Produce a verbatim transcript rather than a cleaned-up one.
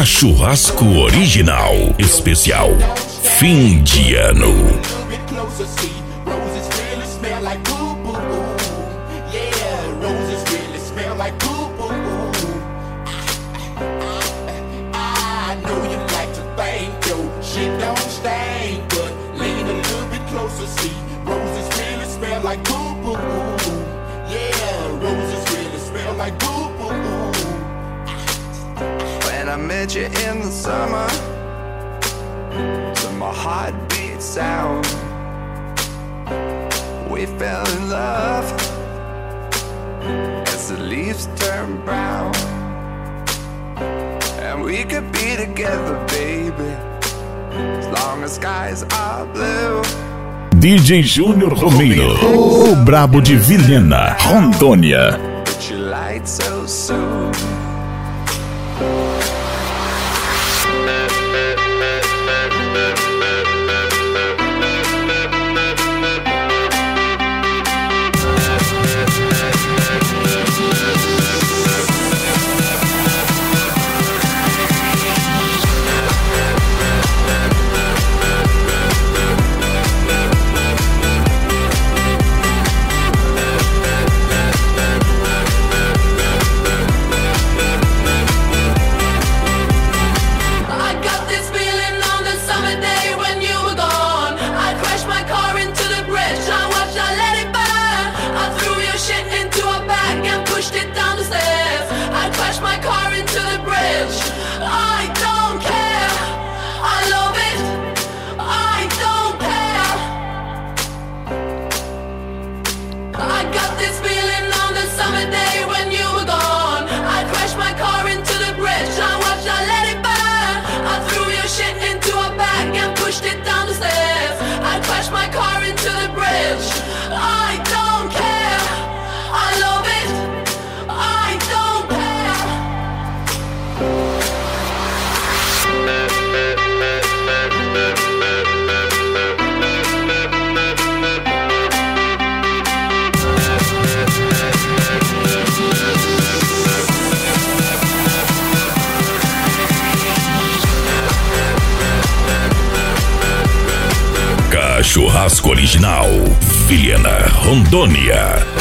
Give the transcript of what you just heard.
Churrasco Original Especial Fim de Ano. I met you in the summer, to my heartbeat sound. We fell in love as the leaves turn brown, and we could be together, baby, as long as skies are blue. D J Júnior Romero, o brabo de Vilhena, Rondônia. But you lied so soon. Churrasco Original Vilhena, Rondônia.